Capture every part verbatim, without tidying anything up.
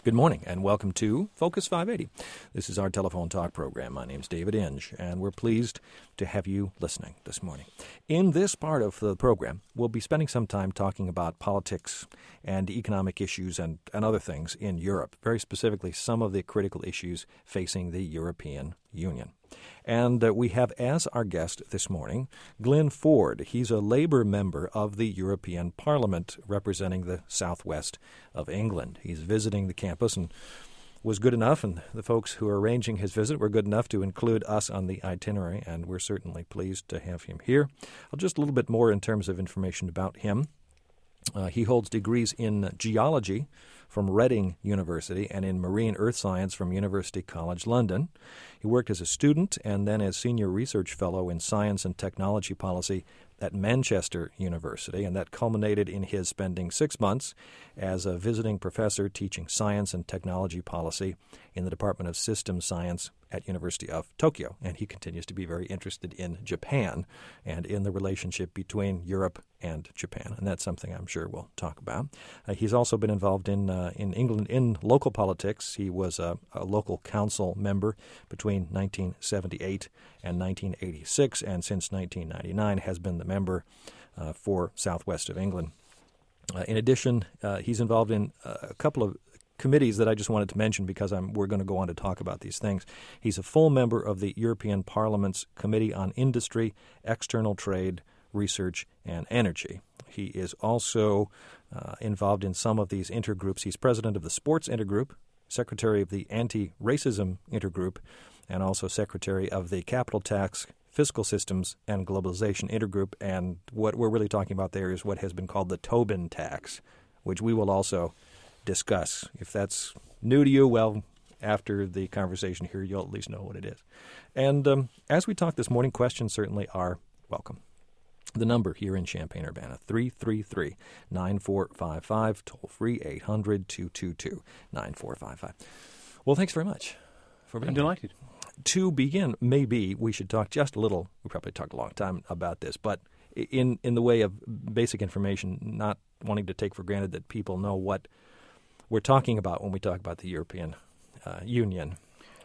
Good morning and welcome to Focus five eighty. This is our telephone talk program. My name's David Inge, and we're pleased to have you listening this morning. In this part of the program, we'll be spending some time talking about politics and economic issues and, and other things in Europe, very specifically some of the critical issues facing the European Union. And uh, we have as our guest this morning Glenn Ford. He's a Labour member of the European Parliament representing the southwest of England. He's visiting the campus and was good enough, and the folks who are arranging his visit were good enough to include us on the itinerary, and we're certainly pleased to have him here. Well, just a little bit more in terms of information about him. Uh, he holds degrees in geology from Reading University and in marine earth science from University College London. He worked as a student and then as senior research fellow in science and technology policy at Manchester University, and that culminated in his spending six months as a visiting professor teaching science and technology policy in the Department of Systems Science at University of Tokyo. And he continues to be very interested in Japan and in the relationship between Europe and Japan, and that's something I'm sure we'll talk about. Uh, he's also been involved in uh, in England in local politics. He was a, a local council member between nineteen seventy-eight and nineteen eighty-six, and since nineteen ninety-nine has been the member uh, for Southwest of England. Uh, in addition, uh, he's involved in uh, a couple of committees that I just wanted to mention because I'm, we're going to go on to talk about these things. He's a full member of the European Parliament's Committee on Industry, External Trade, Research, and Energy. He is also uh, involved in some of these intergroups. He's president of the Sports Intergroup, secretary of the Anti-Racism Intergroup, and also secretary of the Capital Tax, Fiscal Systems, and Globalization Intergroup. And what we're really talking about there is what has been called the Tobin tax, which we will also discuss. If that's new to you, well, after the conversation here, you'll at least know what it is. And um, as we talk this morning, questions certainly are welcome. The number here in Champaign-Urbana, three three three, nine four five five, toll-free eight hundred, two two two, nine four five five. Well, thanks very much for being I'm delighted. here. To begin, maybe we should talk just a little, we probably talked a long time about this, but in, in the way of basic information, not wanting to take for granted that people know what we're talking about when we talk about the European uh, Union.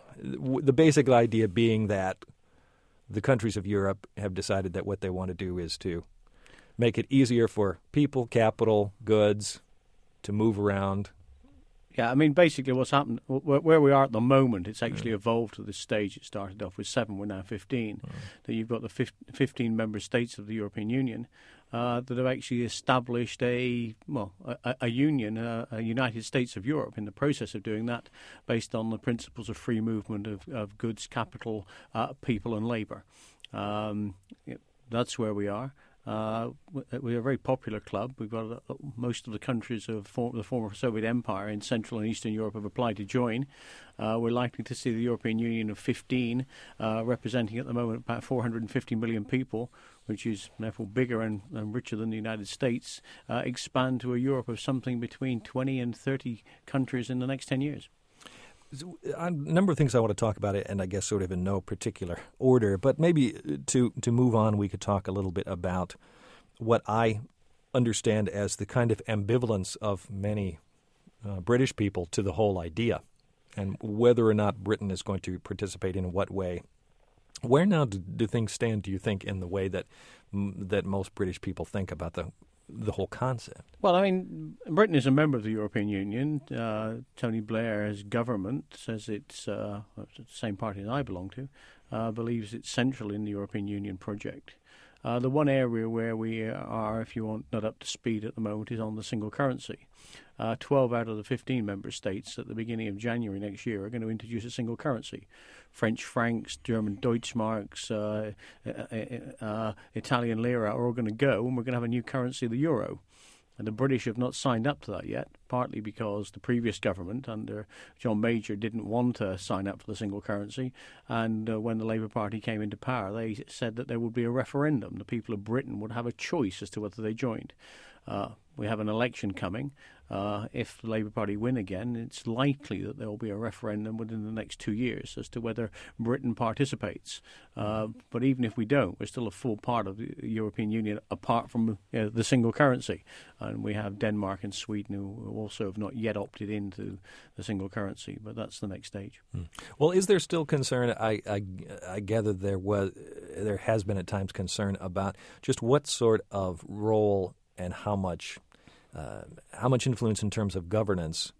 The basic idea being that the countries of Europe have decided that what they want to do is to make it easier for people, capital, goods to move around. Yeah, I mean, basically what's happened, where we are at the moment, it's actually mm. evolved to this stage. It started off with seven, we're now fifteen. Mm. That you've got the fifteen member states of the European Union uh, that have actually established a, well, a, a union, a, a United States of Europe, in the process of doing that, based on the principles of free movement of, of goods, capital, uh, people and labour. Um, that's where we are. Uh, we're a very popular club. We've got uh, most of the countries of for, the former Soviet Empire in Central and Eastern Europe have applied to join. Uh, we're likely to see the European Union of fifteen, uh, representing at the moment about four hundred fifty million people, which is therefore bigger and, and richer than the United States, uh, expand to a Europe of something between twenty and thirty countries in the next ten years. A number of things I want to talk about, it, and I guess sort of in no particular order, but maybe to to move on, we could talk a little bit about what I understand as the kind of ambivalence of many uh, British people to the whole idea, and whether or not Britain is going to participate in what way. Where now do, do things stand, do you think, in the way that that most British people think about the the whole concept? Well, I mean, Britain is a member of the European Union. Uh, Tony Blair's government says it's uh, the same party that I belong to, uh, believes it's central in the European Union project. Uh, the one area where we are, if you want, not up to speed at the moment is on the single currency. Uh, twelve out of the fifteen member states at the beginning of January next year are going to introduce a single currency. French francs, German Deutschmarks, uh, uh, uh, Italian lira are all going to go, and we're going to have a new currency, the euro. And the British have not signed up to that yet, partly because the previous government under John Major didn't want to sign up for the single currency. And uh, when the Labour Party came into power, they said that there would be a referendum. The people of Britain would have a choice as to whether they joined. Uh, we have an election coming. Uh, if the Labour Party win again, it's likely that there will be a referendum within the next two years as to whether Britain participates. Uh, but even if we don't, we're still a full part of the European Union, apart from you know, the single currency. And we have Denmark and Sweden who also have not yet opted into the single currency, but that's the next stage. Hmm. Well, is there still concern? I, I, I gather there was, there has been at times concern about just what sort of role and how much Uh, how much influence in terms of governance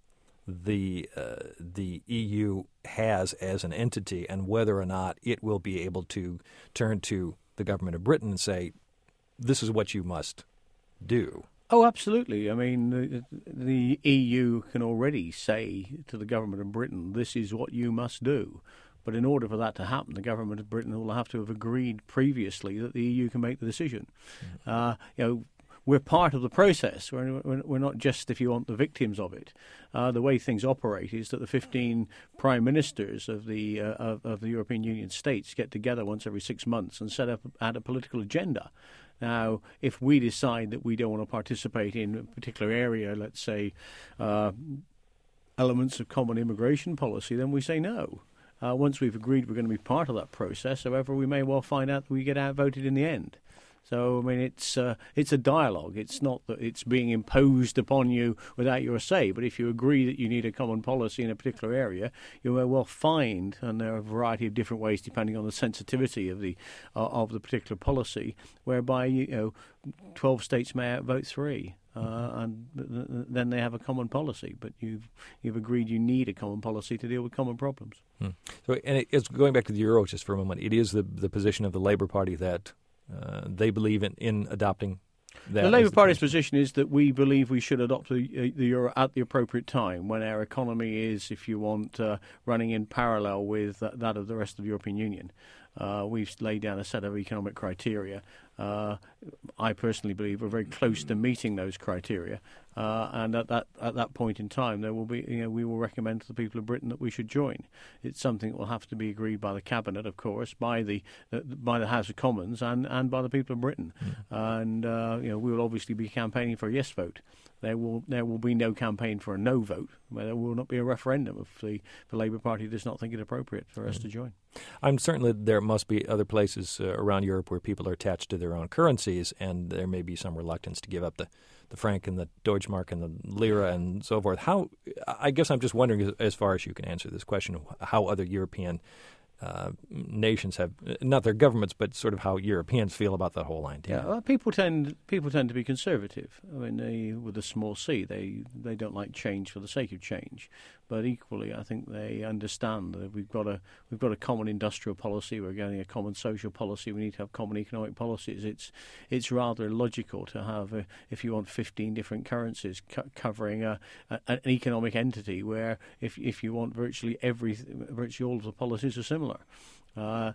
the uh, the E U has as an entity, and whether or not it will be able to turn to the government of Britain and say, this is what you must do? Oh, absolutely. I mean, the, the E U can already say to the government of Britain, this is what you must do. But in order for that to happen, the government of Britain will have to have agreed previously that the E U can make the decision. Mm. Uh, you know, we're part of the process. We're, we're not just, if you want, the victims of it. Uh, the way things operate is that the fifteen prime ministers of the uh, of, of the European Union states get together once every six months and set up at a political agenda. Now, if we decide that we don't want to participate in a particular area, let's say uh, elements of common immigration policy, then we say no. Uh, once we've agreed we're going to be part of that process, however, we may well find out that we get outvoted in the end. So, I mean, it's uh, it's a dialogue. It's not that it's being imposed upon you without your say. But if you agree that you need a common policy in a particular area, you may well find, and there are a variety of different ways depending on the sensitivity of the uh, of the particular policy, whereby you know twelve states may outvote three. Uh, and th- then they have a common policy, but you've you've agreed you need a common policy to deal with common problems. Hmm. So, and it, it's going back to the euro just for a moment. It is the the position of the Labour Party that uh, they believe in, in adopting that. The Labour Party's position is that we believe we should adopt the, uh, the euro at the appropriate time, when our economy is, if you want, uh, running in parallel with that, that of the rest of the European Union. Uh, we've laid down a set of economic criteria. Uh, I personally believe we're very close to meeting those criteria, uh, and at that at that point in time, there will be, you know, we will recommend to the people of Britain that we should join. It's something that will have to be agreed by the cabinet, of course, by the uh, by the House of Commons, and, and by the people of Britain. Mm. And uh, you know, we will obviously be campaigning for a yes vote. There will there will be no campaign for a no vote. There will not be a referendum if the, the Labour Party does not think it appropriate for us mm. to join. I'm certain that there must be other places uh, around Europe where people are attached to their own currencies, and there may be some reluctance to give up the, the franc and the Deutschmark and the lira and so forth. How? I guess I'm just wondering, as, as far as you can answer this question, how other European Uh, nations have, not their governments, but sort of how Europeans feel about that whole idea. Yeah, well, people tend people tend to be conservative. I mean, they, with a small c, they they don't like change for the sake of change. But equally, I think they understand that we've got a we've got a common industrial policy. We're getting a common social policy. We need to have common economic policies. It's it's rather logical to have, a, if you want, fifteen different currencies co- covering a, a, an economic entity where, if if you want, virtually every virtually all of the policies are similar. Uh,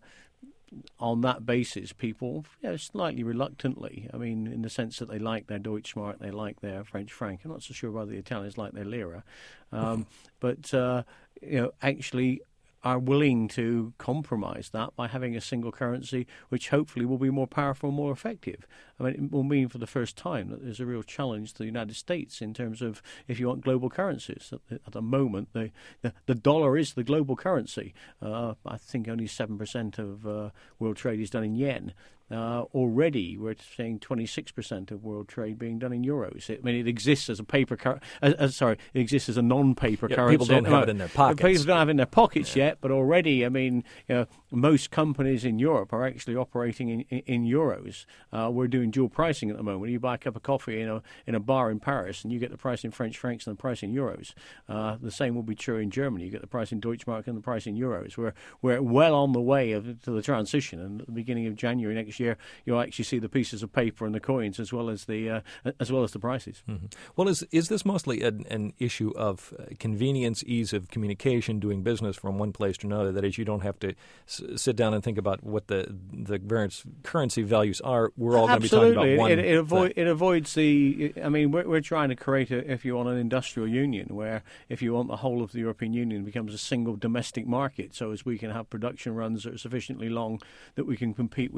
on that basis, people, you know, slightly reluctantly, I mean, in the sense that they like their Deutschmark, they like their French franc. I'm not so sure whether the Italians like their lira, um, but uh, you know, actually are willing to compromise that by having a single currency, which hopefully will be more powerful and more effective. I mean, it will mean for the first time that there's a real challenge to the United States in terms of, if you want, global currencies. At the, at the moment, the, the the dollar is the global currency. Uh, I think only seven percent of uh, world trade is done in yen. Uh, already, we're seeing twenty-six percent of world trade being done in euros. It, I mean, it exists as a paper cur- uh, uh, sorry, it exists as a non-paper yeah, currency. People don't have it in their pockets. People don't have it in their pockets yeah. yet, but already, I mean, you know, most companies in Europe are actually operating in, in, in euros. Uh, we're doing dual pricing at the moment. You buy a cup of coffee in a in a bar in Paris, and you get the price in French francs and the price in euros. Uh, the same will be true in Germany. You get the price in Deutschmark and the price in euros. We're we're well on the way of, to the transition, and at the beginning of January next year, you'll actually see the pieces of paper and the coins as well as the uh, as well as the prices. Mm-hmm. Well, is is this mostly an, an issue of uh, convenience, ease of communication, doing business from one place to another? That is, you don't have to s- sit down and think about what the the various currency values are. We're all going to be talking about one. It, it, avoid, it avoids the. I mean, we're, we're trying to create, a, if you want, an industrial union where, if you want, the whole of the European Union becomes a single domestic market, so as we can have production runs that are sufficiently long that we can compete with you and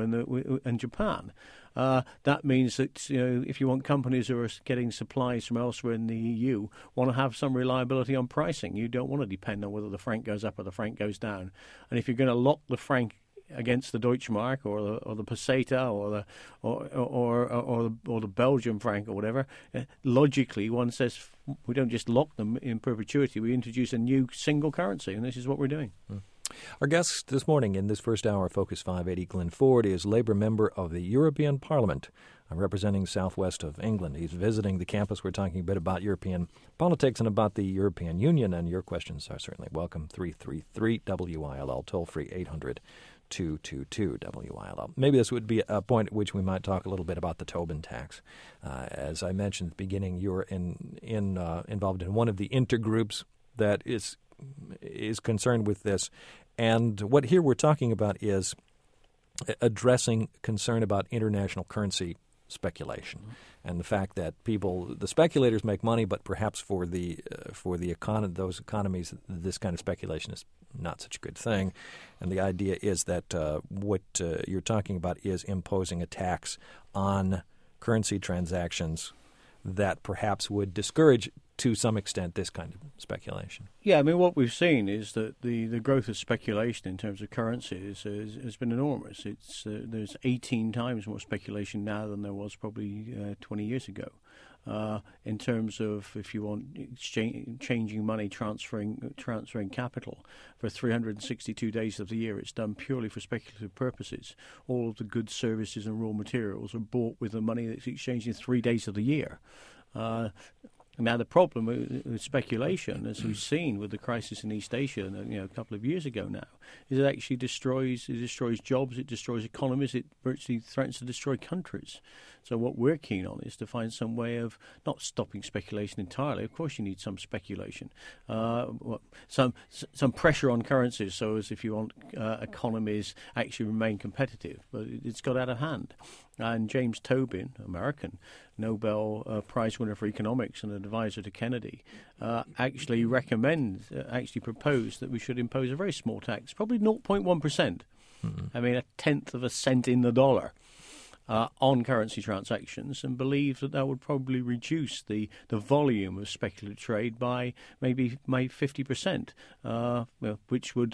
and, the, and Japan. Uh, that means that, you know, if you want companies who are getting supplies from elsewhere in the E U, want to have some reliability on pricing. You don't want to depend on whether the franc goes up or the franc goes down. And if you're going to lock the franc against the Deutschmark or the or the peseta or the or or or, or, the, or the Belgian franc or whatever, uh, logically one says we don't just lock them in perpetuity. We introduce a new single currency, and this is what we're doing. Mm. Our guest this morning in this first hour of Focus five eighty, Glenn Ford, is Labour member of the European Parliament, representing southwest of England. He's visiting the campus. We're talking a bit about European politics and about the European Union, and your questions are certainly welcome. three three three W I L L, toll-free eight hundred two two two W I L L. Maybe this would be a point at which we might talk a little bit about the Tobin tax. Uh, as I mentioned at the beginning, you're in, in, uh, involved in one of the intergroups that is is concerned with this. And what here we're talking about is addressing concern about international currency speculation, mm-hmm. and the fact that people, the speculators make money, but perhaps for the uh, for the econ- those economies, this kind of speculation is not such a good thing. And the idea is that uh, what uh, you're talking about is imposing a tax on currency transactions that perhaps would discourage, to some extent, this kind of speculation. Yeah, I mean, what we've seen is that the, the growth of speculation in terms of currencies has, has been enormous. It's uh, there's eighteen times more speculation now than there was probably uh, twenty years ago. Uh, in terms of, if you want, exchange, changing money, transferring transferring capital for three hundred sixty-two days of the year, it's done purely for speculative purposes. All of the goods, services, and raw materials are bought with the money that's exchanged in three days of the year. Uh, Now, the problem with, with speculation, as we've seen with the crisis in East Asia, you know, a couple of years ago now, is it actually destroys it destroys jobs, it destroys economies, it virtually threatens to destroy countries. So what we're keen on is to find some way of not stopping speculation entirely. Of course, you need some speculation, uh, some some pressure on currencies, so as if you want uh, economies actually remain competitive. But it's got out of hand. And James Tobin, American Nobel uh, Prize winner for economics and advisor to Kennedy, uh, actually recommends, uh, actually proposed that we should impose a very small tax, probably zero point one percent. Mm-hmm. I mean, a tenth of a cent in the dollar. Uh, on currency transactions, and believe that that would probably reduce the, the volume of speculative trade by maybe maybe fifty percent, uh, well, which would,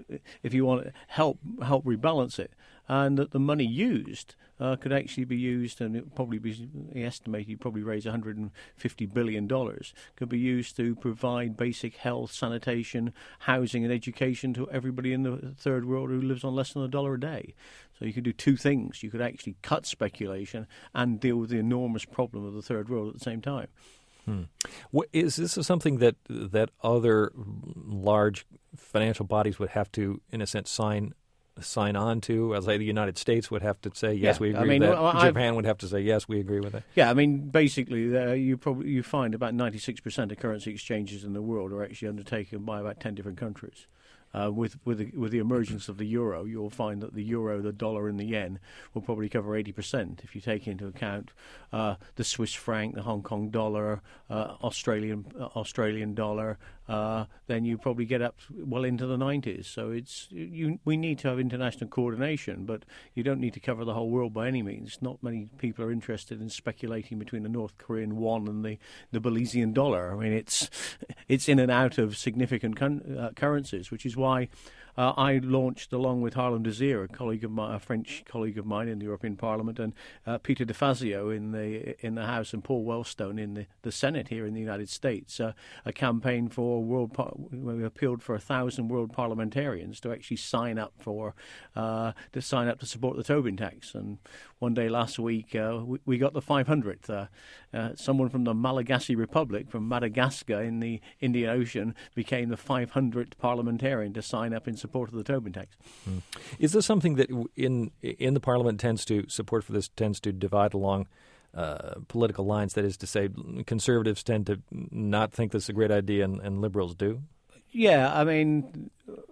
if you want, help help rebalance it, and that the money used uh, could actually be used, and it would probably be estimated probably raise one hundred fifty billion dollars, could be used to provide basic health, sanitation, housing, and education to everybody in the third world who lives on less than a dollar a day. So you could do two things. You could actually cut speculation and deal with the enormous problem of the third world at the same time. Hmm. What, is this something that that other large financial bodies would have to, in a sense, sign sign on to? As like the United States would have to say, yes, yeah, we agree I mean, with that. well, Japan I've, would have to say, yes, we agree with that. Yeah, I mean, basically, uh, you probably you find about ninety-six percent of currency exchanges in the world are actually undertaken by about ten different countries. Uh, with with the, with the emergence of the euro, you'll find that the euro, the dollar, and the yen will probably cover eighty percent. If you take into account uh, the Swiss franc, the Hong Kong dollar, uh, Australian uh, Australian dollar, uh, then you probably get up well into the nineties. So it's you. We need to have international coordination, but you don't need to cover the whole world by any means. Not many people are interested in speculating between the North Korean won and the, the Belizean dollar. I mean, it's it's in and out of significant con- uh, currencies, which is why uh, I launched, along with Harlem Desir, a colleague of my, a French colleague of mine in the European Parliament, and uh, Peter DeFazio in the in the House, and Paul Wellstone in the, the Senate here in the United States, uh, a campaign for world. Par- we appealed for a thousand world parliamentarians to actually sign up for uh, to sign up to support the Tobin tax. And one day last week, uh, we, we got the five hundredth. Uh, uh, someone from the Malagasy Republic, from Madagascar in the Indian Ocean, became the five hundredth parliamentarian to sign up in support of the Tobin tax. Hmm. Is this something that in in the Parliament tends to support for this tends to divide along uh, political lines? That is to say, conservatives tend to not think this is a great idea, and, and liberals do? Yeah, I mean,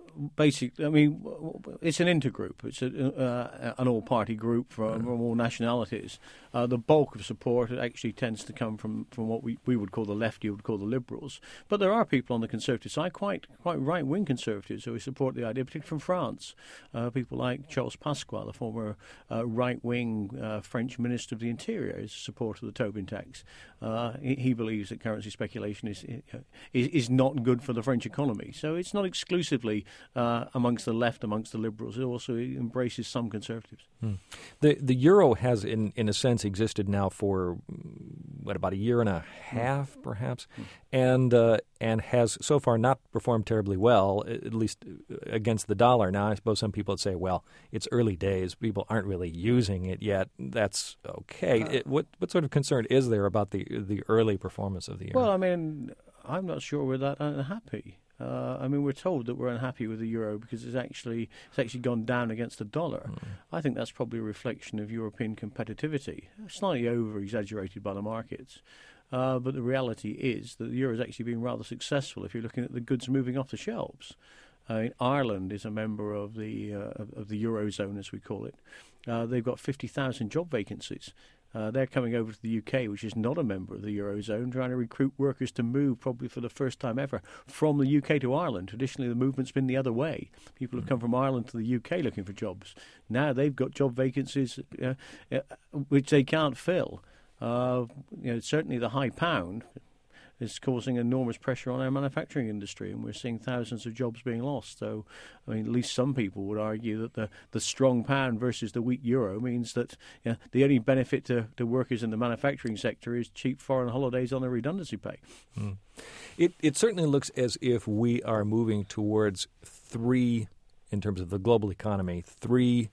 basically, I mean, it's an intergroup. It's a, uh, an all-party group from, from all nationalities. Uh, the bulk of support actually tends to come from, from what we, we would call the left, you would call the liberals. But there are people on the conservative side, quite quite right-wing conservatives, who support the idea, particularly from France. Uh, people like Charles Pasqua, the former uh, right-wing uh, French Minister of the Interior, is a supporter of the Tobin tax. Uh, he, he believes that currency speculation is, is is not good for the French economy. So it's not exclusively uh, amongst the left, amongst the liberals. It also embraces some conservatives. Hmm. The the euro has, in, in a sense, existed now for, what, about a year and a half, mm. perhaps, mm. and uh, and has so far not performed terribly well, at least against the dollar. Now, I suppose some people would say, well, it's early days. People aren't really using it yet. That's okay. Uh, it, what what sort of concern is there about the the early performance of the euro? Well, I mean, I'm not sure we're that unhappy. Uh, I mean, we're told that we're unhappy with the euro because it's actually it's actually gone down against the dollar. Mm. I think that's probably a reflection of European competitivity, slightly over-exaggerated by the markets. Uh, but the reality is that the euro has actually been rather successful if you're looking at the goods moving off the shelves. I mean, Ireland is a member of the uh, of, of the Eurozone, as we call it. Uh, they've got fifty thousand job vacancies. Uh, they're coming over to the U K, which is not a member of the Eurozone, trying to recruit workers to move, probably for the first time ever, from the U K to Ireland. Traditionally, the movement's been the other way. People have come from Ireland to the U K looking for jobs. Now they've got job vacancies uh, uh, which they can't fill. Uh, you know, certainly the high pound is causing enormous pressure on our manufacturing industry, and we're seeing thousands of jobs being lost. So, I mean, at least some people would argue that the, the strong pound versus the weak euro means that you know, the only benefit to, to workers in the manufacturing sector is cheap foreign holidays on their redundancy pay. Mm. It, it certainly looks as if we are moving towards three, in terms of the global economy, three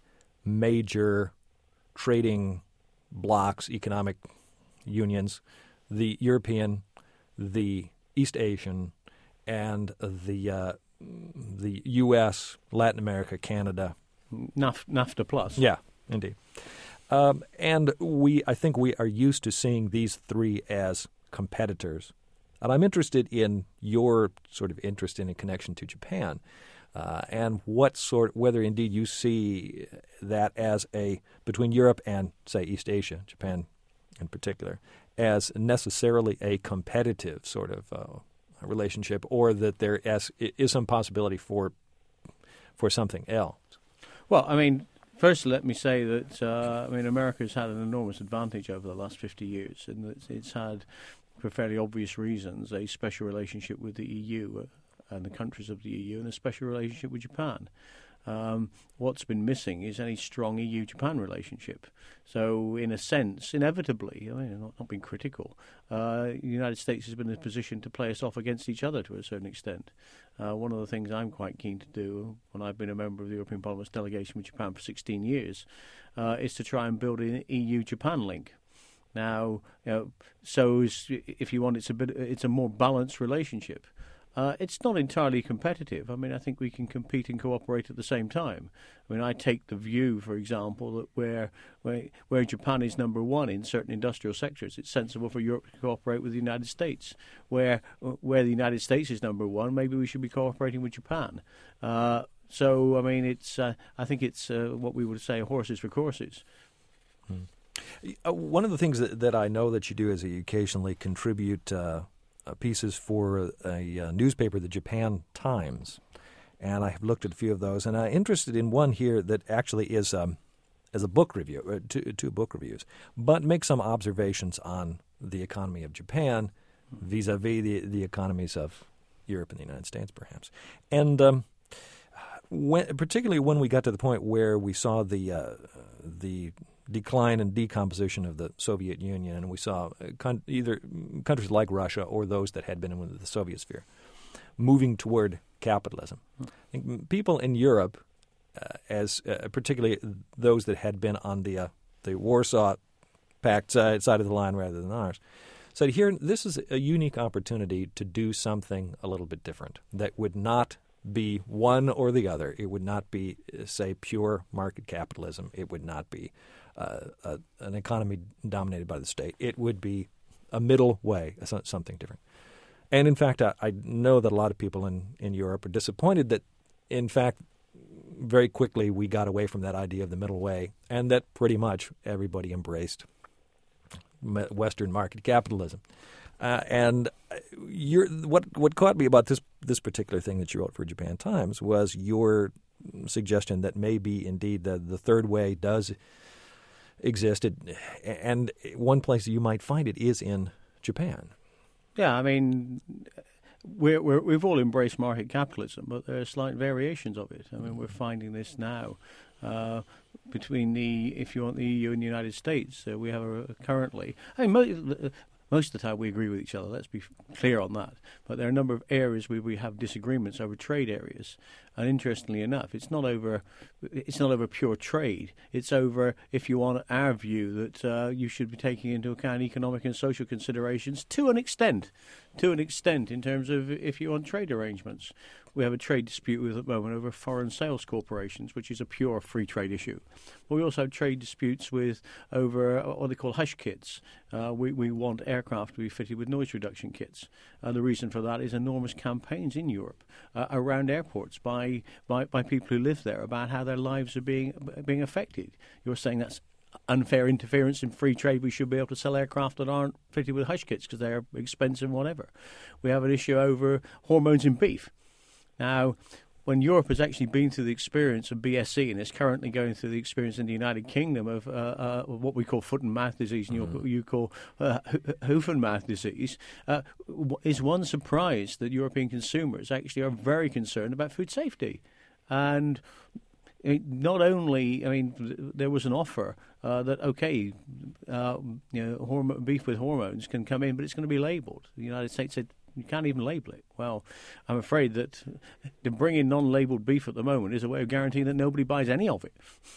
major trading blocks, economic unions: the European, the East Asian, and the uh, the U S, Latin America, Canada. Naf- NAFTA plus. Yeah, indeed. Um, and we, I think we are used to seeing these three as competitors. And I'm interested in your sort of interest in a connection to Japan, uh, and what sort, whether indeed you see that as a, between Europe and, say, East Asia, Japan in particular, as necessarily a competitive sort of uh, relationship, or that there is, is some possibility for for something else. Well, I mean, first let me say that uh, I mean America's had an enormous advantage over the last fifty years, and it's, it's had, for fairly obvious reasons, a special relationship with the E U uh, and the countries of the E U, and a special relationship with Japan. Um, what's been missing is any strong E U-Japan relationship. So, in a sense, inevitably, I mean, not, not being critical, uh, the United States has been in a position to play us off against each other to a certain extent. Uh, one of the things I'm quite keen to do, when I've been a member of the European Parliament's delegation with Japan for sixteen years, uh, is to try and build an E U-Japan link. Now, you know, so if you want, it's a bit, it's a more balanced relationship. Uh, it's not entirely competitive. I mean, I think we can compete and cooperate at the same time. I mean, I take the view, for example, that where where, where Japan is number one in certain industrial sectors, it's sensible for Europe to cooperate with the United States. Where where the United States is number one, maybe we should be cooperating with Japan. Uh, so, I mean, it's uh, I think it's uh, what we would say horses for courses. Hmm. Uh, one of the things that, that I know that you do is that you occasionally contribute Uh Uh, pieces for a, a newspaper, the Japan Times, and I have looked at a few of those, and I'm interested in one here that actually is um, as a book review, uh, two, two book reviews, but makes some observations on the economy of Japan vis-a-vis the, the economies of Europe and the United States, perhaps. And um, when, particularly when we got to the point where we saw the uh, the decline and decomposition of the Soviet Union, and we saw con- either countries like Russia or those that had been in the Soviet sphere moving toward capitalism. I think people in Europe, uh, as uh, particularly those that had been on the uh, the Warsaw Pact side, side of the line rather than ours, said, here, this is a unique opportunity to do something a little bit different that would not be one or the other. It would not be, say, pure market capitalism. It would not be uh, a, an economy dominated by the state. It would be a middle way, something different. And in fact, I, I know that a lot of people in, in Europe are disappointed that in fact, very quickly we got away from that idea of the middle way, and that pretty much everybody embraced Western market capitalism. Uh, and you're, what what caught me about this this particular thing that you wrote for Japan Times was your suggestion that maybe indeed the, the third way does exist, it, and one place you might find it is in Japan. Yeah, I mean, we're, we're, we've all embraced market capitalism, but there are slight variations of it. I mean, we're finding this now uh, between the, if you want, the E U and the United States. Uh, we have a, currently, I mean, mo- most of the time we agree with each other. Let's be clear on that. But there are a number of areas where we have disagreements over trade areas. And interestingly enough, it's not over it's not over pure trade. It's over, if you want, our view that uh, you should be taking into account economic and social considerations to an extent, to an extent in terms of if you want trade arrangements. We have a trade dispute with at the moment over foreign sales corporations, which is a pure free trade issue. But we also have trade disputes with over what they call hush kits. Uh, we, we want aircraft to be fitted with noise reduction kits. And the reason for that is enormous campaigns in Europe uh, around airports by, by by people who live there about how their lives are being being affected. You're saying that's unfair interference in free trade. We should be able to sell aircraft that aren't fitted with hush kits because they're expensive and whatever. We have an issue over hormones in beef. Now, when Europe has actually been through the experience of B S E and is currently going through the experience in the United Kingdom of, uh, uh, of what we call foot and mouth disease and mm-hmm. you call uh, hoof and mouth disease, uh, is one surprise that European consumers actually are very concerned about food safety. And not only, I mean, there was an offer uh, that, okay, uh, you know, hormone, beef with hormones can come in, but it's going to be labelled. The United States said, you can't even label it. Well, I'm afraid that to bring in non-labelled beef at the moment is a way of guaranteeing that nobody buys any of it.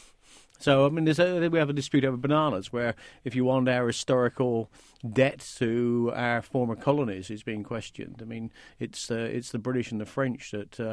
So, I mean, there's a, we have a dispute over bananas where, if you want, our historical debt to our former colonies is being questioned. I mean, it's uh, it's the British and the French that uh,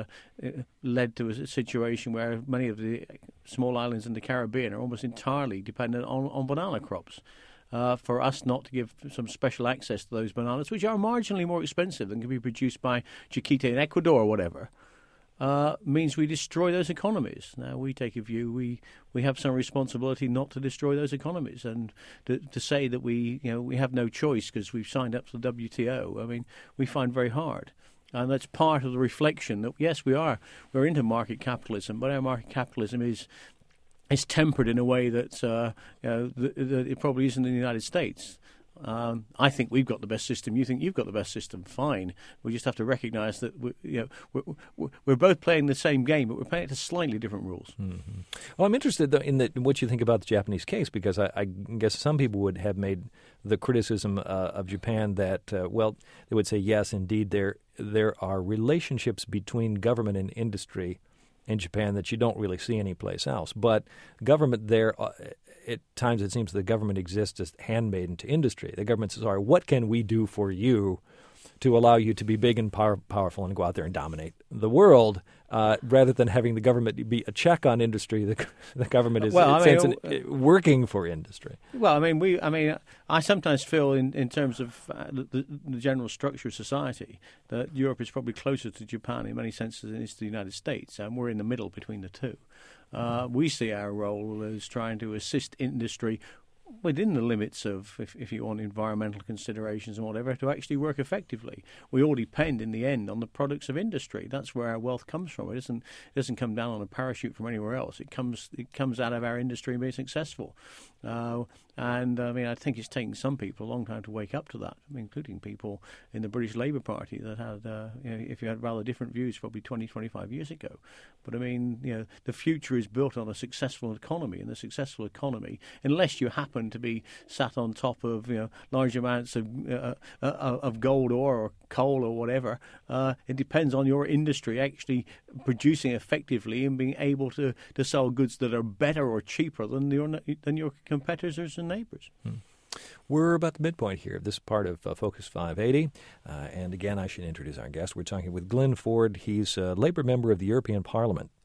led to a situation where many of the small islands in the Caribbean are almost entirely dependent on, on banana crops. Uh, for us not to give some special access to those bananas, which are marginally more expensive than can be produced by Chiquita in Ecuador or whatever, uh, means we destroy those economies. Now, we take a view, we, we have some responsibility not to destroy those economies, and to, to say that we, you know, we have no choice because we've signed up to the W T O, I mean, we find very hard. And that's part of the reflection that, yes, we are, we're into market capitalism, but our market capitalism is It's tempered in a way that uh, you know, the, the, it probably isn't in the United States. Um, I think we've got the best system. You think you've got the best system. Fine. We just have to recognise that we, you know, we're, we're both playing the same game, but we're playing it to slightly different rules. Mm-hmm. Well, I'm interested though, in, the, in what you think about the Japanese case, because I, I guess some people would have made the criticism uh, of Japan that, uh, well, they would say, yes, indeed, there there are relationships between government and industry in Japan that you don't really see anyplace else. But government there, uh, at times it seems the government exists as handmaiden to industry. The government says, all right, what can we do for you to allow you to be big and power, powerful and go out there and dominate the world, uh, rather than having the government be a check on industry? The, the government is well, I mean, uh, working for industry. Well, I mean, we. I mean, I sometimes feel, in, in terms of uh, the, the general structure of society, that Europe is probably closer to Japan in many senses than it is to the United States, and we're in the middle between the two. Uh, we see our role as trying to assist industry within the limits of, if, if you want, environmental considerations and whatever, to actually work effectively. We all depend, in the end, on the products of industry. That's where our wealth comes from. It doesn't, it doesn't come down on a parachute from anywhere else. It comes it comes out of our industry being successful. Uh, and, I mean, I think it's taken some people a long time to wake up to that, including people in the British Labour Party that had, uh, you know, if you had rather different views probably twenty, twenty-five years ago. But, I mean, you know, the future is built on a successful economy, and the successful economy, unless you happen to be sat on top of, you know, large amounts of uh, uh, of gold ore or coal or whatever, uh, it depends on your industry actually producing effectively and being able to, to sell goods that are better or cheaper than your than your competitors and neighbors. Hmm. We're about the midpoint here of this part of uh, Focus five eighty. Uh, and again, I should introduce our guest. We're talking with Glenn Ford. He's a Labour member of the European Parliament.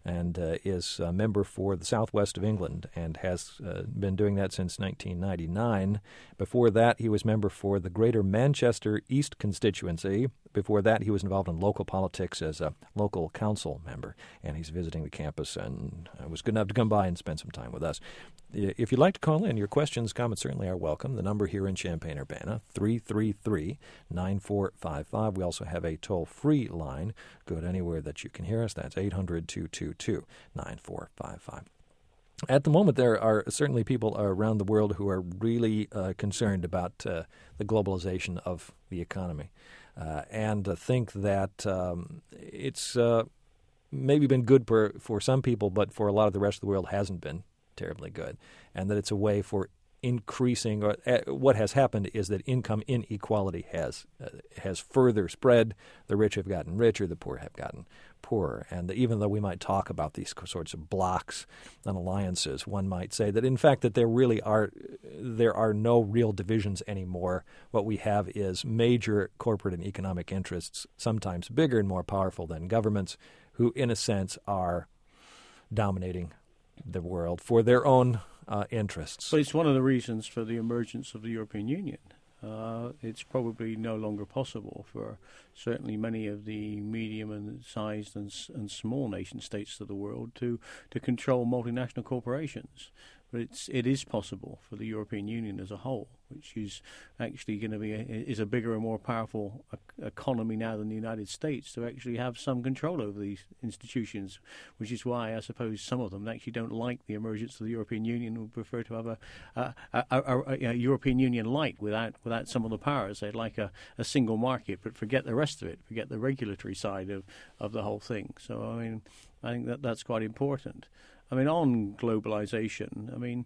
and uh, is a member for the southwest of England and has uh, been doing that since nineteen ninety-nine. Before that, he was member for the Greater Manchester East constituency. Before that, he was involved in local politics as a local council member, and he's visiting the campus and uh, was good enough to come by and spend some time with us. If you'd like to call in, your questions, comments certainly are welcome. The number here in Champaign-Urbana, three three three, nine four five five. We also have a toll-free line. Go to anywhere that you can hear us. That's eight hundred, two two two, nine four five five. At the moment, there are certainly people around the world who are really uh, concerned about uh, the globalization of the economy uh, and uh, think that um, it's uh, maybe been good for, for some people, but for a lot of the rest of the world hasn't been terribly good, and that it's a way for increasing, or uh, what has happened is that income inequality has uh, has further spread. The rich have gotten richer, the poor have gotten poorer. And even though we might talk about these sorts of blocks and alliances, one might say that in fact that there really are there are no real divisions anymore. What we have is major corporate and economic interests, sometimes bigger and more powerful than governments, who in a sense are dominating the world for their own uh, interests. But it's one of the reasons for the emergence of the European Union. Uh, it's probably no longer possible for certainly many of the medium and sized and, and small nation states of the world to, to control multinational corporations. But it's it is possible for the European Union as a whole, which is actually going to be a, is a bigger and more powerful economy now than the United States, to actually have some control over these institutions. Which is why I suppose some of them actually don't like the emergence of the European Union, would prefer to have a a, a, a, a European Union light without without some of the powers. They'd like a, a single market, but forget the rest of it, forget the regulatory side of, of the whole thing. So I mean, I think that that's quite important. I mean, on globalization, I mean,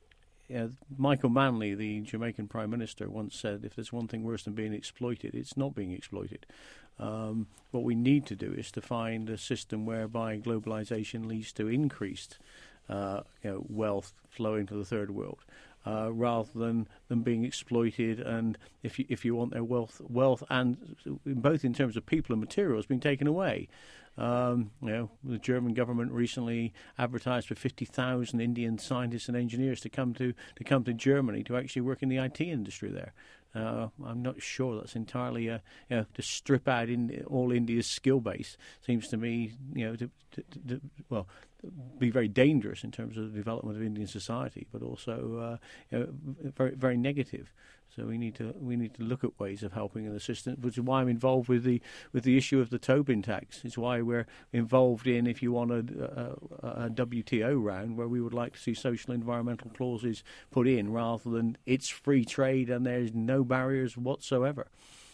yeah, Michael Manley, the Jamaican Prime Minister, once said, if there's one thing worse than being exploited, it's not being exploited. Um, what we need to do is to find a system whereby globalization leads to increased uh, you know, wealth flowing to the third world, uh, rather than them being exploited, and if you, if you want their wealth, wealth and both in terms of people and materials being taken away. Um, you know, the German government recently advertised for fifty thousand Indian scientists and engineers to come to to come to Germany to actually work in the I T industry there. Uh, I'm not sure that's entirely, uh, you know, to strip out in all India's skill base seems to me, you know, to, to, to, well, be very dangerous in terms of the development of Indian society, but also uh, you know, very very negative. So we need to we need to look at ways of helping and assistance, which is why I'm involved with the with the issue of the Tobin tax. It's why we're involved in, if you want, a, a, a W T O round where we would like to see social and environmental clauses put in, rather than it's free trade and there's no barriers whatsoever.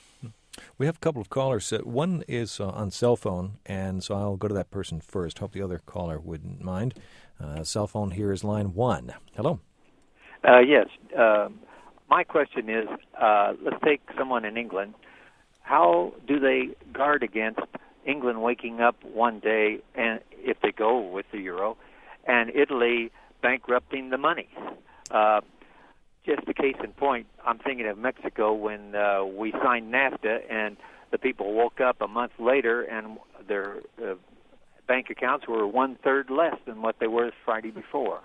We have a couple of callers. Uh, one is uh, on cell phone, and so I'll go to that person first. Hope the other caller wouldn't mind. Uh, cell phone here is line one. Hello. Uh, yes. Uh, my question is, uh, let's take someone in England. How do they guard against England waking up one day, and if they go with the euro, and Italy bankrupting the money? Uh, Just a case in point, I'm thinking of Mexico when uh, we signed NAFTA, and the people woke up a month later and their uh, bank accounts were one-third less than what they were Friday before.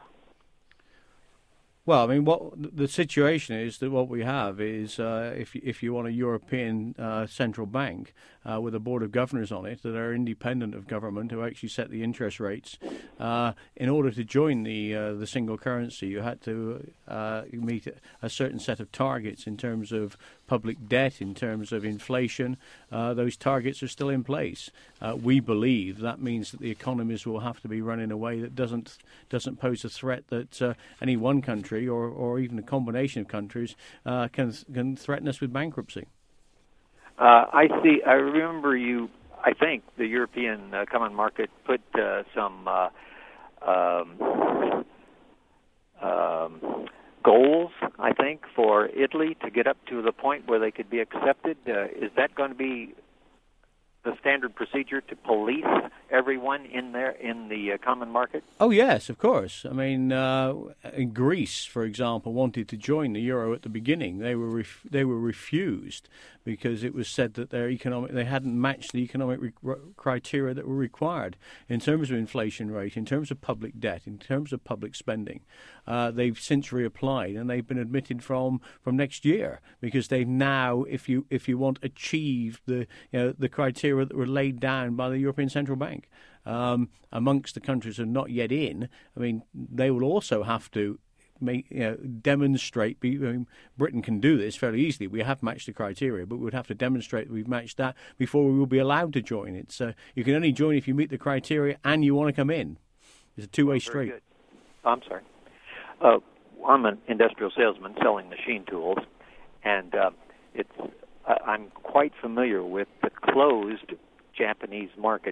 Well, I mean, what the situation is that what we have is, uh, if if you want a European uh, central bank uh, with a board of governors on it that are independent of government, who actually set the interest rates, uh, in order to join the uh, the single currency, you had to uh, meet a certain set of targets in terms of public debt, in terms of inflation. Uh, those targets are still in place. Uh, we believe that means that the economies will have to be run in a way that doesn't doesn't pose a threat that uh, any one country or, or even a combination of countries uh, can can threaten us with bankruptcy. Uh, I see. I remember you. I think the European uh, Common Market put uh, some uh, um, um, goals, I think, for Italy to get up to the point where they could be accepted. Uh, is that going to be the standard procedure to police everyone in there in the uh, common market? Oh yes, of course. I mean, uh, in Greece, for example, wanted to join the euro at the beginning. They were ref- they were refused because it was said that their economic they hadn't matched the economic re- criteria that were required in terms of inflation rate, in terms of public debt, in terms of public spending. Uh, they've since reapplied, and they've been admitted from, from next year because they've now, if you if you want, achieved the you know the criteria that were laid down by the European Central Bank. Um, amongst the countries who are not yet in, I mean, they will also have to make, you know, demonstrate. I mean, Britain can do this fairly easily. We have matched the criteria, but we would have to demonstrate that we've matched that before we will be allowed to join it. So you can only join if you meet the criteria and you want to come in. It's a two-way Oh, street. good. I'm sorry. Uh, I'm an industrial salesman selling machine tools, and uh, it's uh, I'm quite familiar with the closed Japanese market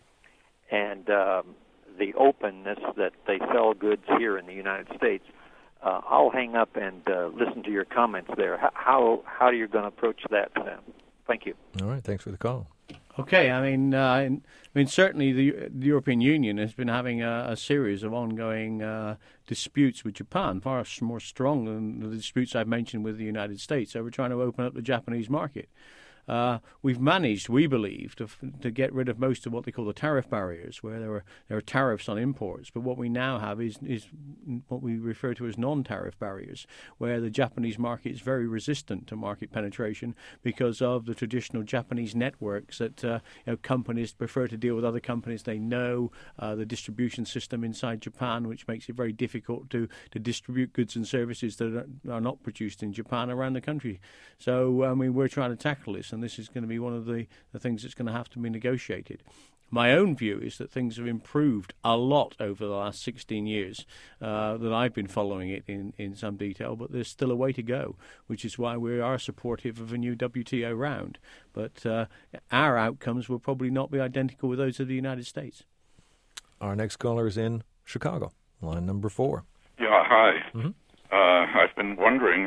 and um, the openness that they sell goods here in the United States. Uh, I'll hang up and uh, listen to your comments there. How how, how are you going to approach that, Sam? Thank you. All right, thanks for the call. Okay, I mean, uh, I mean, certainly the, the European Union has been having a, a series of ongoing uh, disputes with Japan, far more strong than the disputes I've mentioned with the United States. So we're trying to open up the Japanese market. Uh, we've managed, we believe, to to get rid of most of what they call the tariff barriers, where there are there are tariffs on imports. But what we now have is is what we refer to as non-tariff barriers, where the Japanese market is very resistant to market penetration because of the traditional Japanese networks that uh, you know, companies prefer to deal with other companies they know, uh, the distribution system inside Japan, which makes it very difficult to, to distribute goods and services that are, are not produced in Japan around the country. So, I mean, we're trying to tackle this. And this is going to be one of the, the things that's going to have to be negotiated. My own view is that things have improved a lot over the last sixteen years uh, that I've been following it in, in some detail, but there's still a way to go, which is why we are supportive of a new W T O round. But uh, our outcomes will probably not be identical with those of the United States. Our next caller is in Chicago, line number four. Yeah, hi. Mm-hmm. Uh, I've been wondering,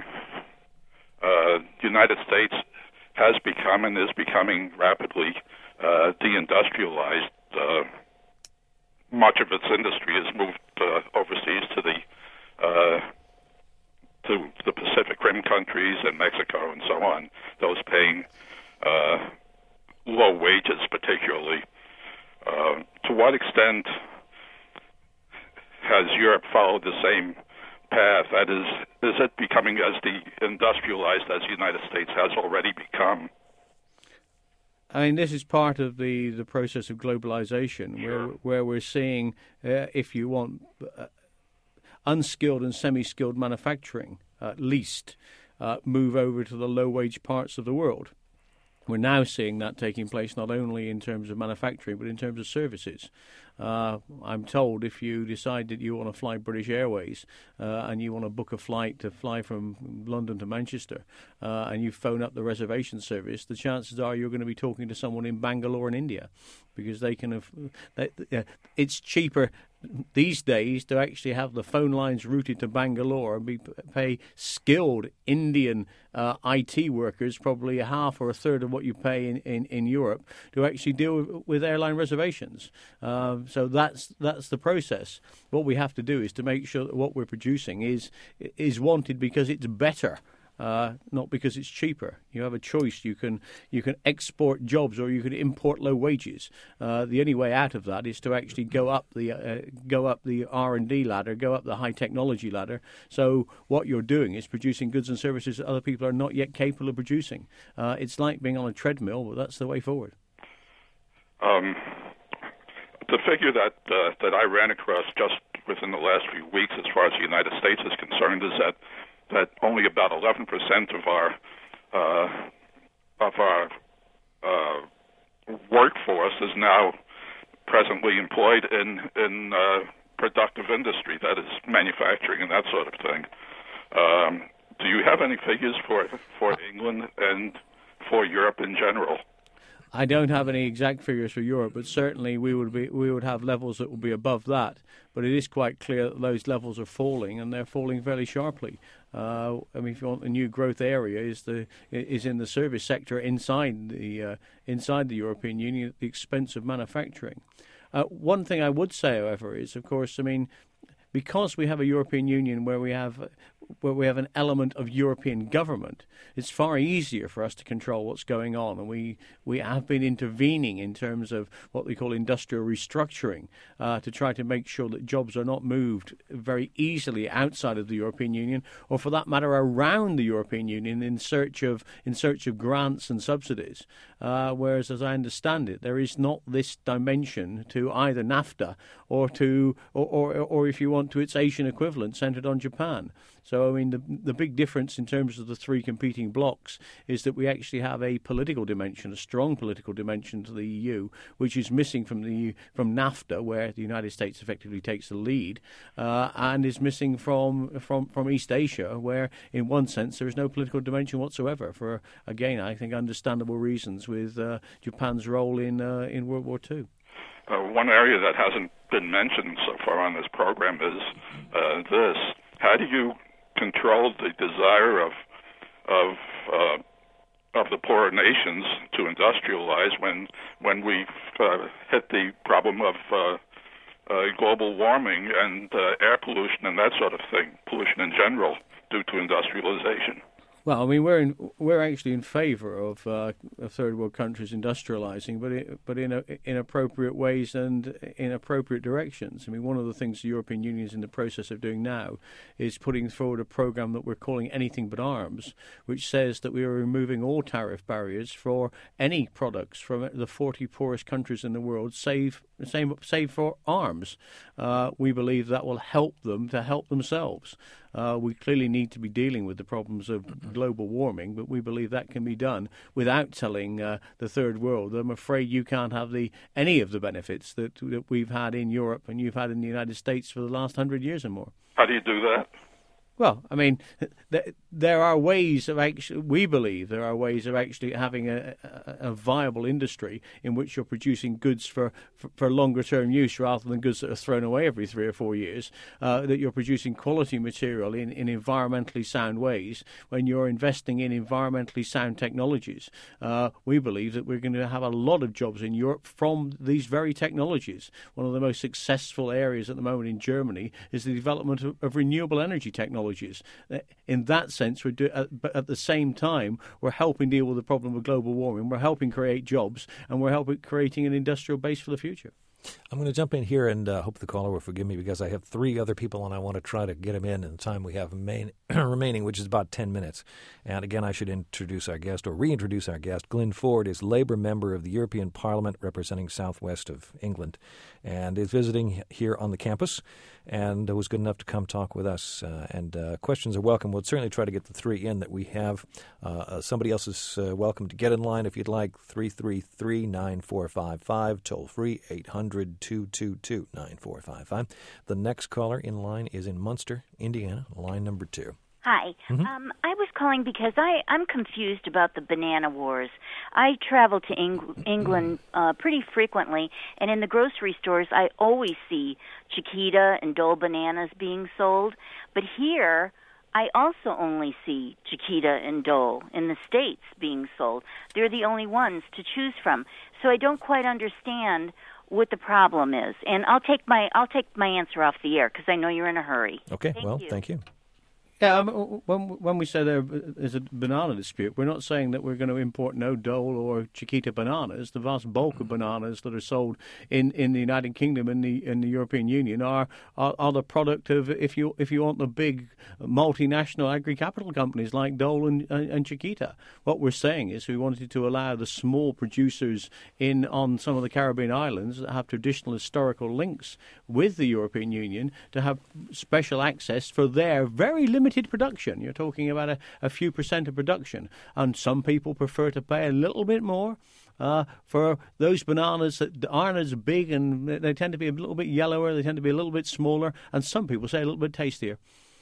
uh, the United States has become and is becoming rapidly uh, deindustrialized. Uh, much of its industry has moved uh, overseas to the uh, to the Pacific Rim countries and Mexico and so on. Those paying uh, low wages, particularly. Uh, to what extent has Europe followed the same path? That is, is it becoming as de-industrialized as the United States has already become? I mean, this is part of the, the process of globalization, Sure. where where we're seeing, uh, if you want, uh, unskilled and semi-skilled manufacturing, at least, uh, move over to the low-wage parts of the world. We're now seeing that taking place not only in terms of manufacturing, but in terms of services. Uh, I'm told if you decide that you want to fly British Airways uh, and you want to book a flight to fly from London to Manchester uh, and you phone up the reservation service, the chances are you're going to be talking to someone in Bangalore in India because they can have. They, uh, it's cheaper these days to actually have the phone lines routed to Bangalore and be, pay skilled Indian uh, I T workers probably a half or a third of what you pay in, in, in Europe to actually deal with, with airline reservations. Um, so that's that's the process. What we have to do is to make sure that what we're producing is is wanted because it's better. Uh, not because it's cheaper. You have a choice. You can you can export jobs or you can import low wages. Uh, the only way out of that is to actually go up the uh, go up the R and D ladder, go up the high technology ladder. So what you're doing is producing goods and services that other people are not yet capable of producing. Uh, it's like being on a treadmill, but that's the way forward. Um, the figure that uh, that I ran across just within the last few weeks, as far as the United States is concerned, is that. that only about eleven percent of our uh, of our uh, workforce is now presently employed in in uh, productive industry, that is manufacturing and that sort of thing. Um, do you have any figures for for England and for Europe in general? I don't have any exact figures for Europe, but certainly we would be we would have levels that would be above that. But it is quite clear that those levels are falling, and they're falling fairly sharply. Uh, I mean, if you want a new growth area, is the is in the service sector inside the uh, inside the European Union at the expense of manufacturing. Uh, one thing I would say, however, is of course, I mean, because we have a European Union where we have where we have an element of European government, it's far easier for us to control what's going on, and we we have been intervening in terms of what we call industrial restructuring uh, to try to make sure that jobs are not moved very easily outside of the European Union, or for that matter around the European Union in search of in search of grants and subsidies. Uh, whereas, as I understand it, there is not this dimension to either NAFTA or to or or, or if you want to its Asian equivalent centered on Japan. So, I mean, the the big difference in terms of the three competing blocks is that we actually have a political dimension, a strong political dimension to the E U, which is missing from the from NAFTA, where the United States effectively takes the lead, uh, and is missing from from from East Asia, where, in one sense, there is no political dimension whatsoever. For again, I think understandable reasons, with uh, Japan's role in uh, in World War Two. Uh, one area that hasn't been mentioned so far on this program is uh, this: how do you control the desire of of uh, of the poorer nations to industrialize when when we've uh, hit the problem of uh, uh, global warming and uh, air pollution and that sort of thing, pollution in general due to industrialization? Well, I mean, we're in, we're actually in favour of, uh, of third world countries industrialising, but it, but in a, in appropriate ways and in appropriate directions. I mean, one of the things the European Union is in the process of doing now is putting forward a programme that we're calling Anything But Arms, which says that we are removing all tariff barriers for any products from the forty poorest countries in the world, save save, save for arms. Uh, we believe that will help them to help themselves. Uh, we clearly need to be dealing with the problems of global warming, but we believe that can be done without telling uh, the third world, I'm afraid you can't have the any of the benefits that, that we've had in Europe and you've had in the United States for the last hundred years or more. How do you do that? Well, I mean, th- there are ways of actually, we believe there are ways of actually having a, a, a viable industry in which you're producing goods for, for, for longer term use rather than goods that are thrown away every three or four years, uh, that you're producing quality material in, in environmentally sound ways when you're investing in environmentally sound technologies. Uh, we believe that we're going to have a lot of jobs in Europe from these very technologies. One of the most successful areas at the moment in Germany is the development of, of renewable energy technology. In that sense, we're do, uh, but at the same time, we're helping deal with the problem of global warming. We're helping create jobs, and we're helping creating an industrial base for the future. I'm going to jump in here and uh, hope the caller will forgive me because I have three other people and I want to try to get them in in the time we have main, remaining, which is about ten minutes. And again, I should introduce our guest or reintroduce our guest. Glyn Ford is Labour member of the European Parliament representing southwest of England and is visiting here on the campus and was good enough to come talk with us. Uh, and uh, questions are welcome. We'll certainly try to get the three in that we have. Uh, uh, somebody else is uh, welcome to get in line if you'd like. three three three, nine four five five, toll free, eight hundred, two two two, nine four five five. The next caller in line is in Munster, Indiana, line number two. Hi. Mm-hmm. Um, I was calling because I, I'm confused about the banana wars. I travel to Eng- England uh, pretty frequently, and in the grocery stores I always see Chiquita and Dole bananas being sold. But here I also only see Chiquita and Dole in the States being sold. They're the only ones to choose from. So I don't quite understand what the problem is. And I'll take my I'll take my answer off the air because I know you're in a hurry. Okay, thank well, you. thank you. Yeah, um, when when we say there is a banana dispute, we're not saying that we're going to import no Dole or Chiquita bananas. The vast bulk of bananas that are sold in, in the United Kingdom and the in the European Union are, are are the product of, if you if you want, the big multinational agri-capital companies like Dole and, and, and Chiquita. What we're saying is we wanted to allow the small producers in on some of the Caribbean islands that have traditional historical links with the European Union to have special access for their very limited Limited production. You're talking about a, a few percent of production, and some people prefer to pay a little bit more uh, for those bananas that aren't as big, and they tend to be a little bit yellower, they tend to be a little bit smaller, and some people say a little bit tastier.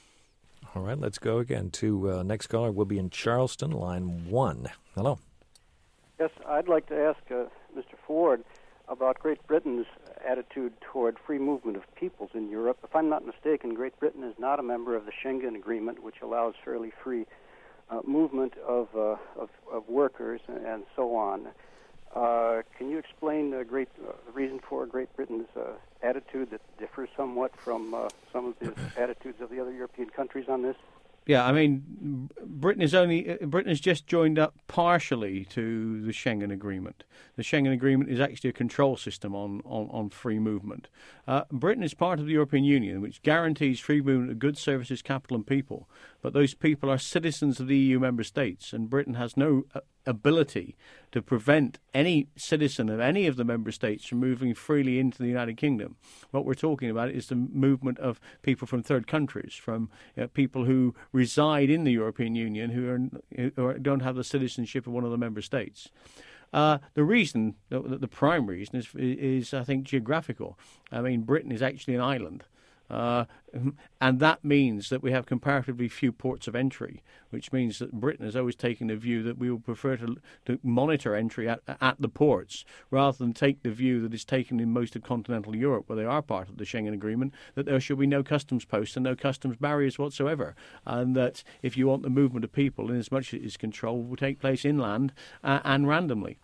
All right, let's go again to uh, next caller. We'll be in Charleston, line one. Hello. Yes, I'd like to ask uh, Mister Ford about Great Britain's attitude toward free movement of peoples in Europe. If I'm not mistaken, Great Britain is not a member of the Schengen Agreement, which allows fairly free uh, movement of, uh, of of workers and, and so on. Uh, can you explain the great uh, the reason for Great Britain's uh, attitude that differs somewhat from uh, some of the attitudes of the other European countries on this? Yeah, I mean, Britain is only Britain has just joined up partially to the Schengen Agreement. The Schengen Agreement is actually a control system on, on, on free movement. Uh, Britain is part of the European Union, which guarantees free movement of goods, services, capital and people. But those people are citizens of the E U member states, and Britain has no uh, ability to prevent any citizen of any of the member states from moving freely into the United Kingdom. What we're talking about is the movement of people from third countries, from you know, people who reside in the European Union who, are, who are, don't have the citizenship of one of the member states. Uh, the reason, the, the prime reason, is, is, I think, geographical. I mean, Britain is actually an island. Uh, and that means that we have comparatively few ports of entry, which means that Britain has always taken the view that we would prefer to, to monitor entry at, at the ports rather than take the view that is taken in most of continental Europe, where they are part of the Schengen Agreement, that there should be no customs posts and no customs barriers whatsoever, and that if you want the movement of people, in as much as it is controlled, will take place inland uh, and randomly.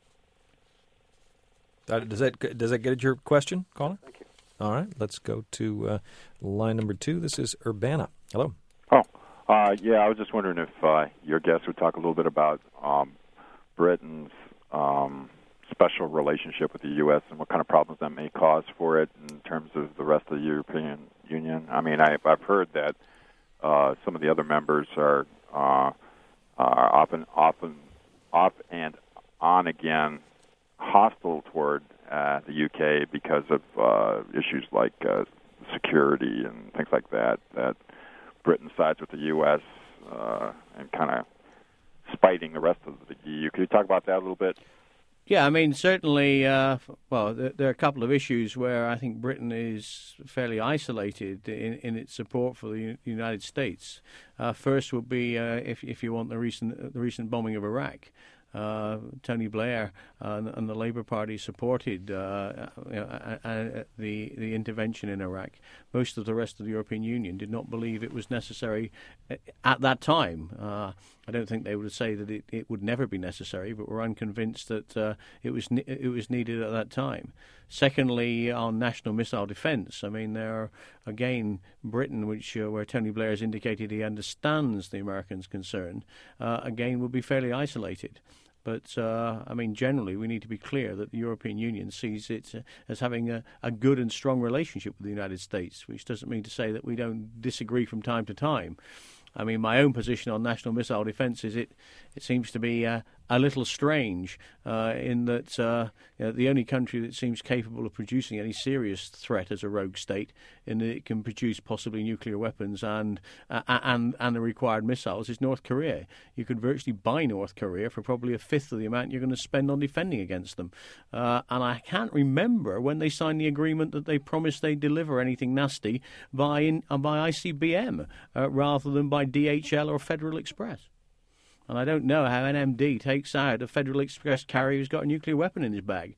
Uh, does that does that get at your question, caller? Thank you. All right, let's go to uh, line number two. This is Urbana. Hello. Oh, uh, yeah, I was just wondering if uh, your guest would talk a little bit about um, Britain's um, special relationship with the U S and what kind of problems that may cause for it in terms of the rest of the European Union. I mean, I, I've heard that uh, some of the other members are, uh, are often, often, off and on again hostile toward Uh, the U K because of uh, issues like uh, security and things like that, that Britain sides with the U S uh, and kind of spiting the rest of the E U. Could you talk about that a little bit? Yeah, I mean, certainly, uh, well, there, there are a couple of issues where I think Britain is fairly isolated in, in its support for the U- United States. Uh, first would be, uh, if, if you want, the recent, the recent bombing of Iraq. Uh, Tony Blair uh, and, and the Labour Party supported uh, you know, uh, uh, the the intervention in Iraq. Most of the rest of the European Union did not believe it was necessary at that time. Uh, I don't think they would say that it, it would never be necessary, but were unconvinced that uh, it was ne- it was needed at that time. Secondly, on national missile defence, I mean, there are, again, Britain, which uh, where Tony Blair has indicated he understands the Americans' concern, uh, again, will be fairly isolated. But, uh, I mean, generally, we need to be clear that the European Union sees it uh, as having a, a good and strong relationship with the United States, which doesn't mean to say that we don't disagree from time to time. I mean, my own position on national missile defence is it, it seems to be uh, a little strange uh, in that uh, you know, the only country that seems capable of producing any serious threat as a rogue state, in that it can produce possibly nuclear weapons and uh, and and the required missiles, is North Korea. You could virtually buy North Korea for probably a fifth of the amount you're going to spend on defending against them. Uh, and I can't remember when they signed the agreement that they promised they'd deliver anything nasty by in, uh, by I C B M uh, rather than by D H L or Federal Express. And I don't know how N M D takes out a Federal Express carrier who's got a nuclear weapon in his bag.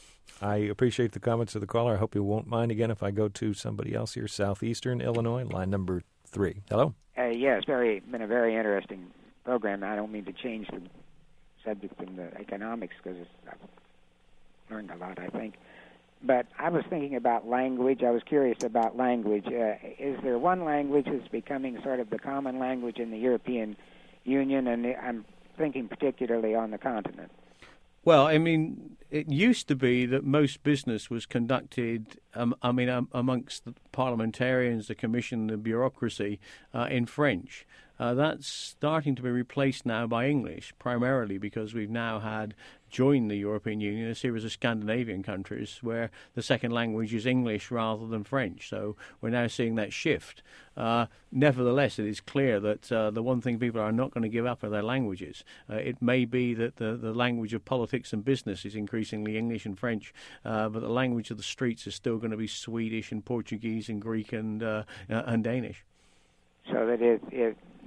I appreciate the comments of the caller. I hope you won't mind again if I go to somebody else here, southeastern Illinois, line number three. Hello. Uh, yeah, it's very been a very interesting program. I don't mean to change the subject in the economics because I've learned a lot, I think. But I was thinking about language. I was curious about language. Uh, is there one language that's becoming sort of the common language in the European Union? And I'm thinking particularly on the continent. Well, I mean, it used to be that most business was conducted, um, I mean, um, amongst the parliamentarians, the commission, the bureaucracy, uh, in French. Uh, that's starting to be replaced now by English, primarily because we've now had joined the European Union, a series of Scandinavian countries where the second language is English rather than French. So we're now seeing that shift. Uh, nevertheless, it is clear that uh, the one thing people are not going to give up are their languages. Uh, it may be that the, the language of politics and business is increasingly English and French, uh, but the language of the streets is still going to be Swedish and Portuguese and Greek and uh, uh, and Danish. So that it, it that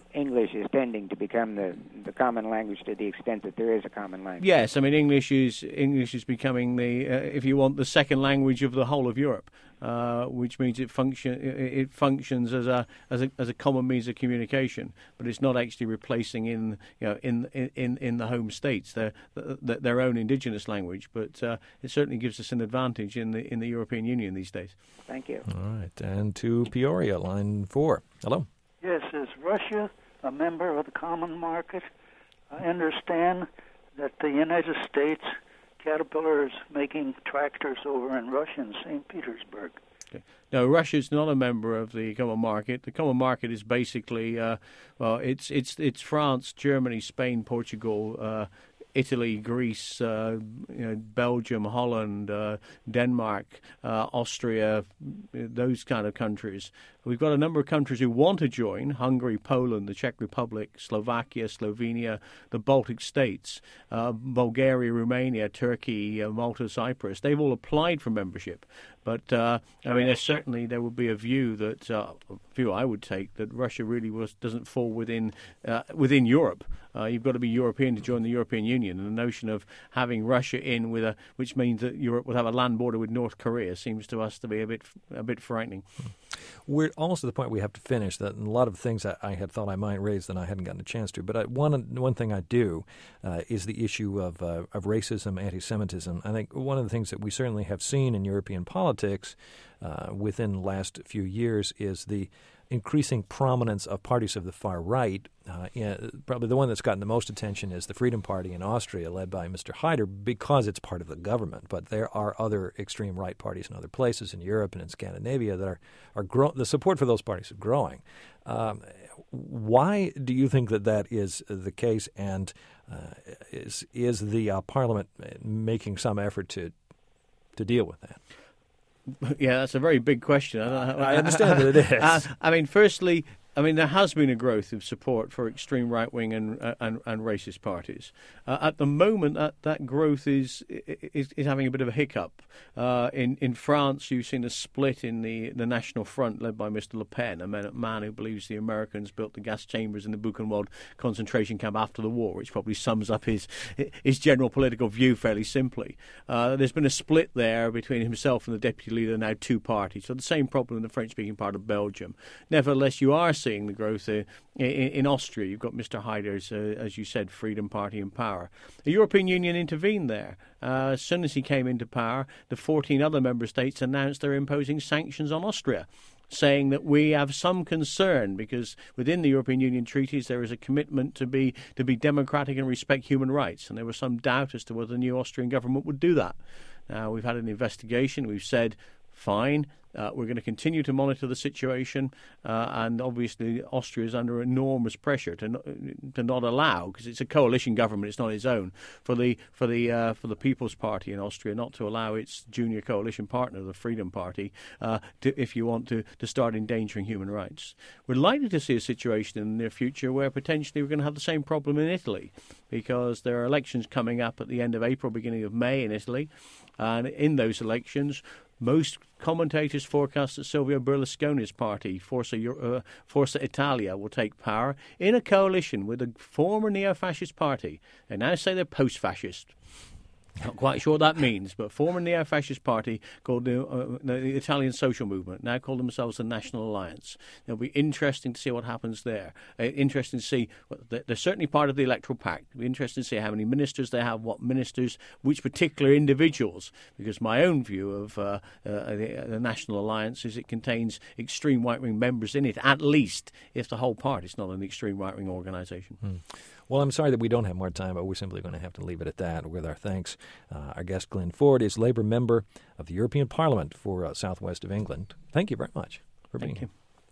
English is tending to become the, the common language to the extent that there is a common language. Yes, I mean English is English is becoming the, uh, if you want, the second language of the whole of Europe, uh, which means it function it functions as a as a as a common means of communication, but it's not actually replacing in you know in in in the home states their their own indigenous language. But uh, it certainly gives us an advantage in the in the European Union these days. Thank you. All right, and to Peoria, line four. Hello. Yes, is Russia a member of the common market? I understand that the United States, Caterpillar is making tractors over in Russia in Saint Petersburg. Okay. No, Russia's not a member of the common market. The common market is basically, uh, well, it's it's it's France, Germany, Spain, Portugal, uh, Italy, Greece, uh, you know, Belgium, Holland, uh, Denmark, uh, Austria, those kind of countries. We've got a number of countries who want to join: Hungary, Poland, the Czech Republic, Slovakia, Slovenia, the Baltic states, uh, Bulgaria, Romania, Turkey, uh, Malta, Cyprus. They've all applied for membership. But, uh, I mean, there's certainly there would be a view that, uh, a view I would take, that Russia really was doesn't fall within uh, within Europe. Uh, you've got to be European to join the European Union. And the notion of having Russia in, with a, which means that Europe would have a land border with North Korea, seems to us to be a bit a bit frightening. We're almost at the point we have to finish. That a lot of things I, I had thought I might raise that I hadn't gotten a chance to. But I, one one thing I do uh, is the issue of uh, of racism, anti-Semitism. I think one of the things that we certainly have seen in European politics uh, within the last few years is the increasing prominence of parties of the far right. Uh, in, probably the one that's gotten the most attention is the Freedom Party in Austria, led by Mister Haider, because it's part of the government. But there are other extreme right parties in other places in Europe and in Scandinavia that are, are grow- the support for those parties is growing. Um, why do you think that that is the case, and uh, is is the uh, Parliament making some effort to to deal with that? Yeah, that's a very big question. I, I understand that it is. Uh, I mean, firstly, I mean, there has been a growth of support for extreme right-wing and uh, and, and racist parties. Uh, at the moment, that, that growth is, is is having a bit of a hiccup. Uh, in in France, you've seen a split in the, the National Front, led by Mister Le Pen, a man, man who believes the Americans built the gas chambers in the Buchenwald concentration camp after the war, which probably sums up his his general political view fairly simply. Uh, there's been a split there between himself and the deputy leader, now two parties. So the same problem in the French-speaking part of Belgium. Nevertheless, you are seeing the growth uh, in, in Austria. You've got Mister Haider's, uh, as you said, Freedom Party in power. The European Union intervened there. Uh, as soon as he came into power, the fourteen other member states announced they're imposing sanctions on Austria, saying that we have some concern because within the European Union treaties there is a commitment to be to be democratic and respect human rights, and there was some doubt as to whether the new Austrian government would do that. Now, we've had an investigation. We've said, fine, uh, we're going to continue to monitor the situation, uh, and obviously Austria is under enormous pressure to not, to not allow, because it's a coalition government, it's not its own, for the for the uh, for the People's Party in Austria not to allow its junior coalition partner, the Freedom Party, uh, to, if you want to, to start endangering human rights. We're likely to see a situation in the near future where potentially we're going to have the same problem in Italy, because there are elections coming up at the end of April, beginning of May in Italy, and in those elections, most commentators forecast that Silvio Berlusconi's party, Forza, uh, Forza Italia, will take power in a coalition with a former neo-fascist party. They now say they're post-fascist. Not quite sure what that means, but former neo-fascist party called the, uh, the Italian Social Movement, now call themselves the National Alliance. It'll be interesting to see what happens there. Uh, interesting to see, well, they're certainly part of the electoral pact. It'll be interesting to see how many ministers they have, what ministers, which particular individuals, because my own view of uh, uh, the, the National Alliance is it contains extreme right-wing members in it, at least if the whole party is not an extreme right-wing organisation. Hmm. Well, I'm sorry that we don't have more time, but we're simply going to have to leave it at that with our thanks. Uh, our guest, Glenn Ford, is Labour member of the European Parliament for uh, Southwest of England. Thank you very much for being Thank you. here.